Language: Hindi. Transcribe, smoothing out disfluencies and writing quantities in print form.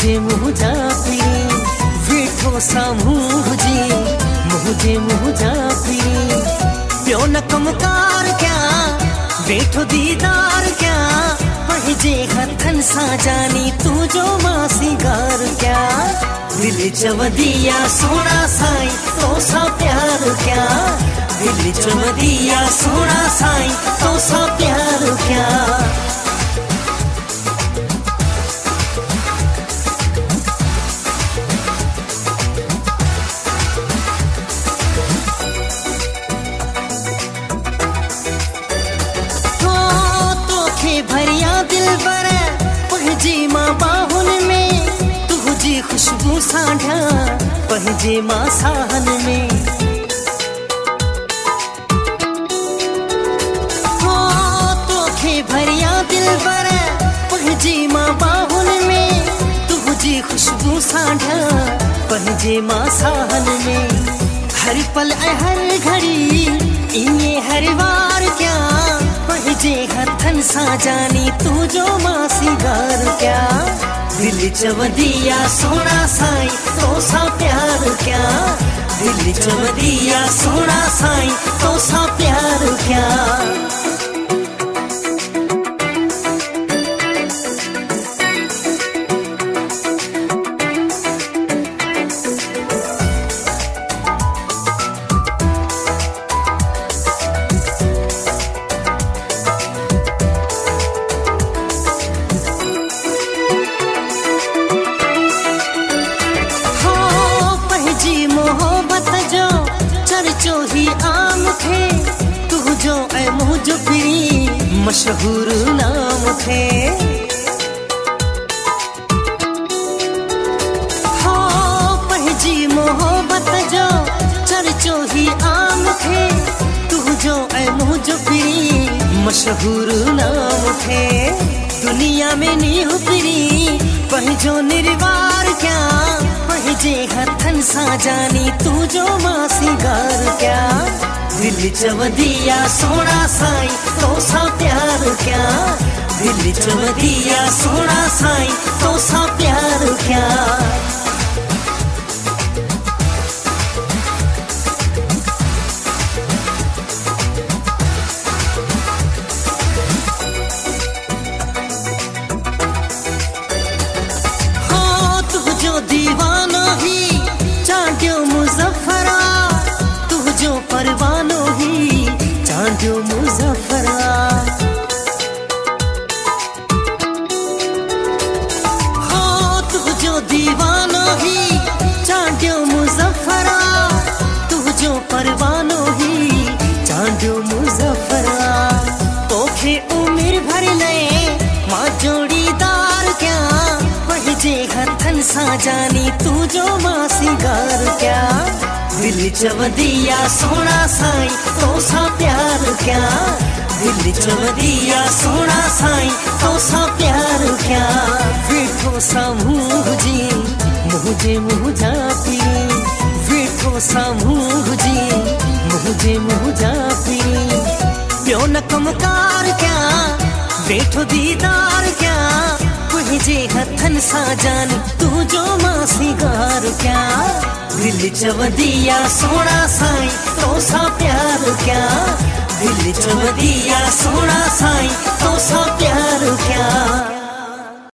मुझे मुझा फिरी वेठो साम्हूं जी मुझे मुझा फिरी प्यो न कमकार क्या वेठो दीदार क्या पंहिंजे हथन सां जानी तू जो मासी गार क्या दिल चवदिया सोना साईं तोसां प्यार क्या दिल चवदिया सोना साईं तोसां प्यार क्या भरिया दिल बर पंहिंजी मां बाहुन में तुझी खुशबू साढ़ा पंहिंजे मां साहन में हो तोखे भरिया दिल बर पंहिंजी मां बाहुन में तुझी खुशबू साढ़ा पंहिंजे मां साहन में हर पल हर घड़ी इए हर वार क्या पंहिंजे हथन सां जानी तू जो मासी गार क्या दिल चवदिया सोना साईं तोसां प्यार क्या दिल चवदिया सोना साईं तोसां प्यार क्या चर्चो ही आम थे तुझो ऐ मुझो फिरी मशहूर नाम थे हो पंहिंजी मोहब्बत जो चर्चो ही आम थे तुझो ऐ मुझो फिरी मशहूर नाम थे दुनिया में नीहू फिरी पंहिंजो निर्वार क्या पंहिंजे हथन सां जानी तू जो मासी गार क्या दिल चवदिया सोना साईं तोसां प्यार क्या दिल चवदिया सोना साईं तोसां प्यार क्या दीवानो ही चांदियो मुजफ्फरा तुझो परवानो ही चांदियो मुजफ्फरा हो तुझो दीवानो ही चांदियो मुजफ्फरा तुझो परवानो ही चांदियो मुजफ्फरा तोखे उम्र भर ले मां जोड़ीदार क्या पंहिंजे हथन सां जानी तू जो मासी गार क्या दिल चवदिया सोना साईं तोसां प्यार क्या दिल चवदिया सोना साईं तोसां प्यार क्या वेठो साम्हूं जी मुझे मुझा फिरी वेठो साम्हूं जी मुझे मुझा फिरी प्यो न कमकार क्या वेठो दीदार क्या पंहिंजे हथन सां जानी तू जो मासी गार क्या दिल चवदिया सोना साईं तोसां प्यार क्या दिल चवदिया सोना साईं तोसां प्यार क्या